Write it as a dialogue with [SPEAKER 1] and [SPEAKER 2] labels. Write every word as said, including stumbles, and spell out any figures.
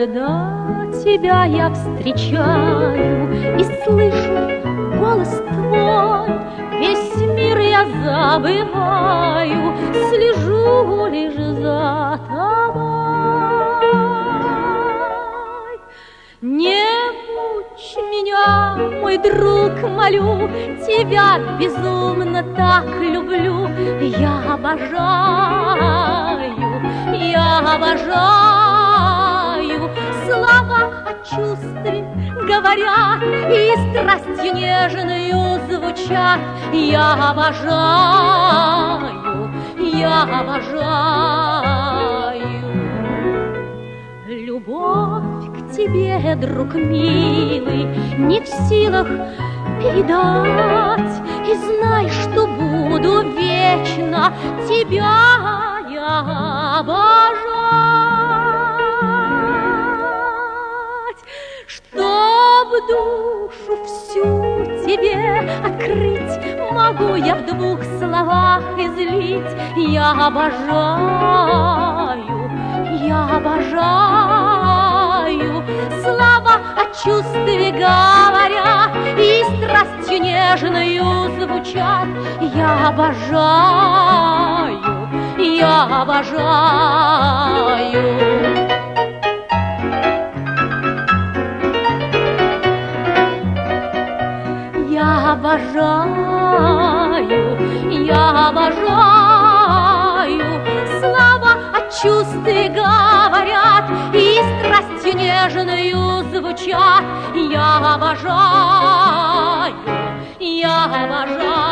[SPEAKER 1] Когда тебя я встречаю и слышу голос твой, весь мир я забываю, слежу лишь за тобой. Не мучь меня, мой друг, молю, тебя безумно так люблю. Я обожаю, я обожаю. Слова о чувстве говорят и страстью нежную звучат. Я обожаю, я обожаю. Любовь к тебе, друг милый, не в силах передать. И знай, что буду вечно тебя я обожать. Чтоб душу всю тебе открыть, могу я в двух словах излить. Я обожаю, я обожаю. Слова о чувстве говорят и страстью нежную звучат. Я обожаю, я обожаю. Я обожаю, я обожаю. Слова о чувстве говорят и страстью нежную звучат. Я обожаю, я обожаю.